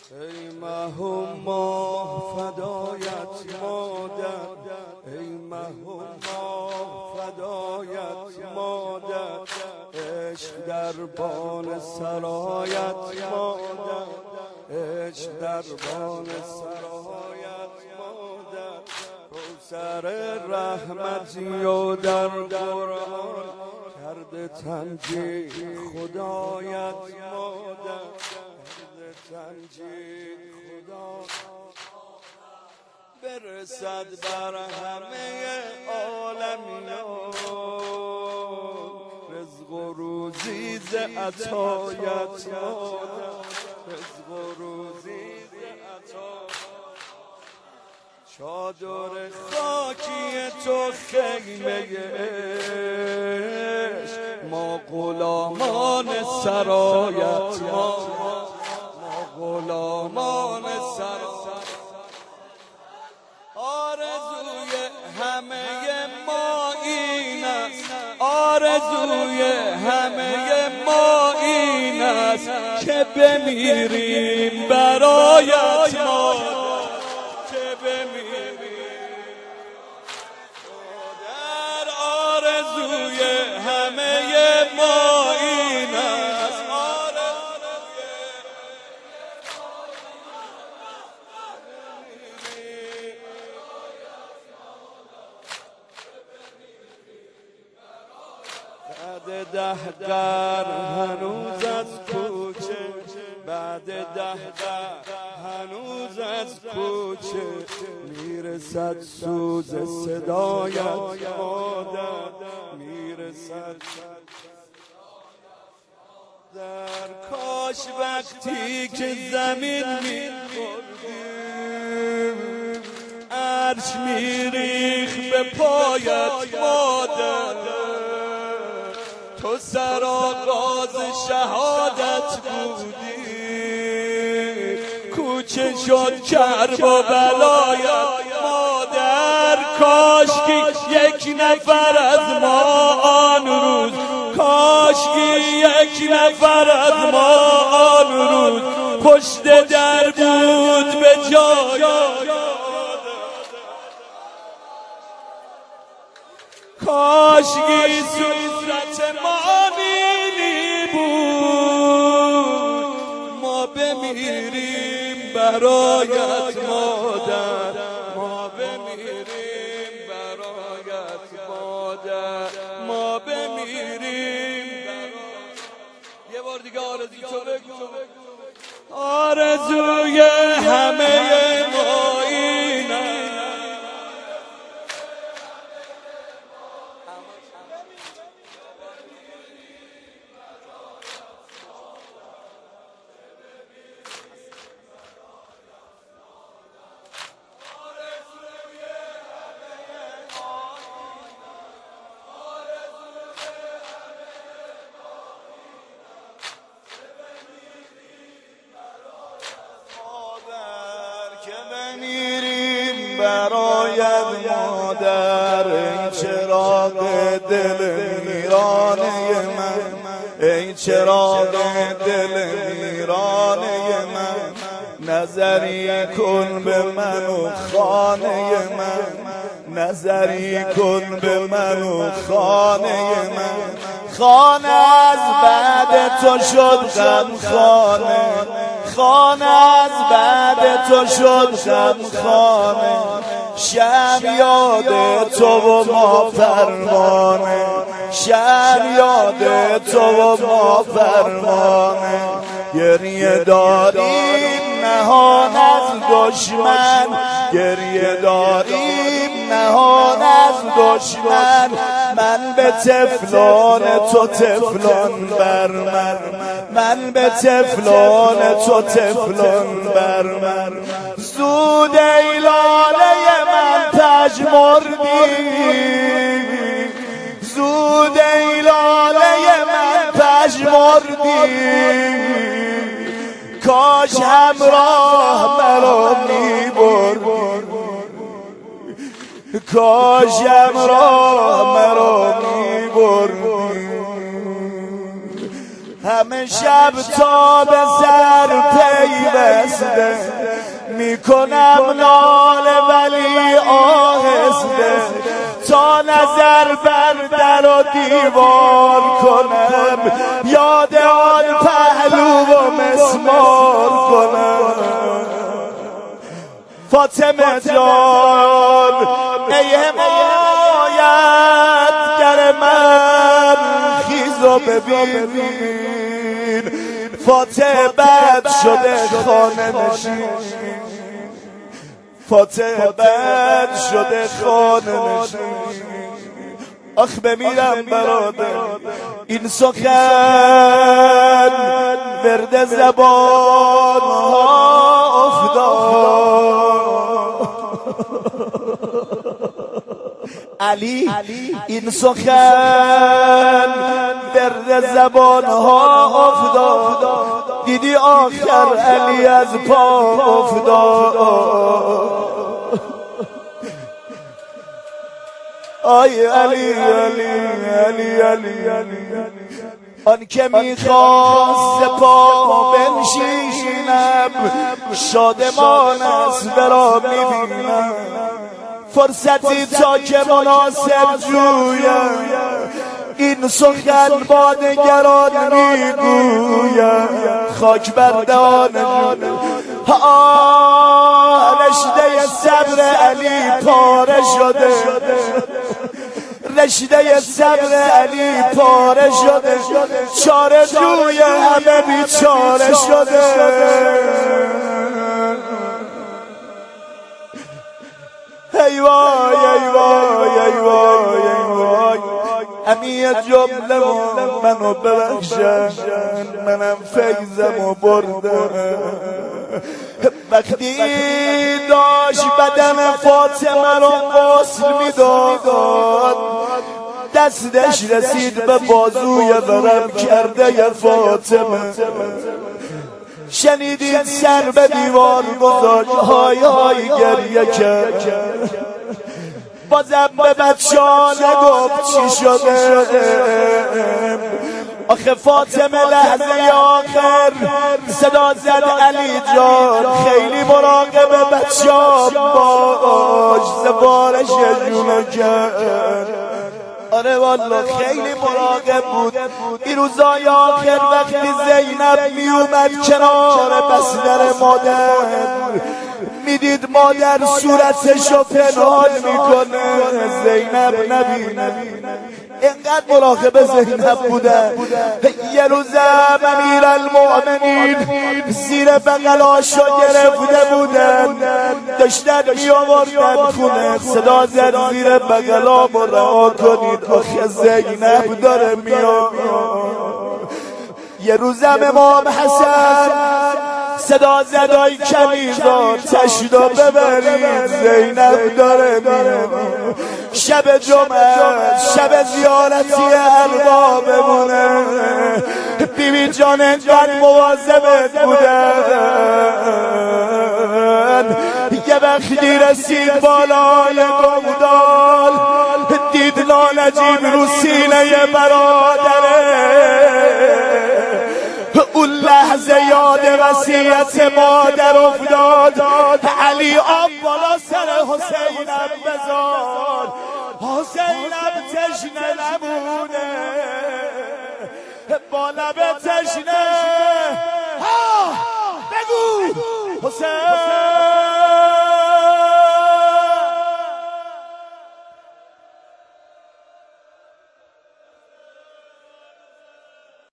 ای مه و ماه فدایت مادر، ای مه و ماه فدایت مادر، عشق در بان سرایت مادر، عشق در بان سرایت مادر، کوثر رحمتی و در قرآن کرده تمجید خدایت مادر، کرده تمجید خدا برسد بر همه عالمیان، رزق و روزی ز عطایت مادر، رزق و روزی ز عطایت، چادر خاکی تو خیمه عشق، ما غلامان سرایت ما غلامان سرایت، آرزوی همه ما این است، آرزوی همه ما این است که بمیریم برایت ما، که بمیریم در آرزوی همه ما این است، بعد 10 قرن هنوز از کوچه، بعد 10 قرن هنوز از کوچه میرسد سوز صدایت مادر، میرسد در کاش وقتی که زمین میخوردیم عرش میریخ به پایت مادر، تو سرآغاز شهادت بودی، کوچه شد کرب و بلایت مادر، کاشکی یک نفر از ما آن روز، کاشکی یک نفر از ما آن روز پشت در بود به جای، کاشکی صورت ما نیلی بود، ما بمیریم برایت مادر، ما بمیریم برایت مادر، ما بمیریم برایت. یه بار دیگه آرزوی تو بگو، آرزوی همه ما اینه، برایت مادر، ای چراغ دل ویرانه من، ای چراغ دل ویرانه من، نظری کن به من و خانه من، نظری کن به من و خانه من، خانه از بعد تو شد غم خانه، خانه از بعد تو شد غم خانه، شب یاد تو و ما پروانه، شب یاد تو و ما پروانه، گریه داریم نهان از دشمن، گریه داریم نهان از دشمن، من به تفلان تو تفلان بر من، من به تفلان تو تفلان بر من، زود ای لاله من پژمردی، زود ای لاله من پژمردی، کاش همراه مرا میبردی، کاش همراه مرا میبردی، همه شب تا به سر پیوسته میکنم ناله ولی آهسته تا نظر بر در و دیوار کنم یاد آن پهلو و مسمار کنم فاطمه جان ای حمایتگر من خیز و ببین فاتح بد شده خانه نشین فاتح بد شده خانه نشین آخ بمیرم برادر این سخن ورد زبان ها افتاد علی این سخن ورد زبان ها افتاد دیدی آخر علی از پا افتاد آی علی علی علی علی آن که میخواست پا بنشینم شادمان است برا میبینم فرصتی تا که مناسب جویم این سخن با نگران میگویم خاک بر دهان رشته صبر علی پاره شده رشته صبر علی پاره شده چاره جوی همه بیچاره شده ای وای ای وای ای وای ای وای همه جمله منو ببخشن منم فیضمو بردم وقتی داشت بدن فاطمه رو غسل میداد دستش رسید به بازوی ورم کرده فاطمه شنیدید سر به دیوار گذاشت های های گریه کرد بازم به بچه ها نگفت چی شده آخه فاطمه لحظه آخر صدا زد علی جان خیلی مراقب بچه ها باش سفارش جونو کرد آره والله خیلی مراقب بود این روزای آخر وقتی زینب میومد کنار بستر مادر میدید مادر صورتشو پنهان میکنه زینب نبینه اینقدر مراقب زینب بوده یه روزم امیرالمؤمنین زیر بغلاشو گرفته بودن داشتن میآوردن خونه صدا زد زیر بغلامو رها کنید آخه زینب داره میاد یه روزم امام حسن صدا زدای کنیزا تشدو ببرید زینب داره میاد شب جمعه شب زیارتی ارباب بمونه بیبی جان انقدر مواظبت بودن یه وقتی رسید بالای گودال دید نانجیب رو سینه برادره اون لحظه یاد وصیت مادر افتاد علی آب بالا سر حسینم بذار حسینم تشنه نمونه با لب تشنه بگو حسین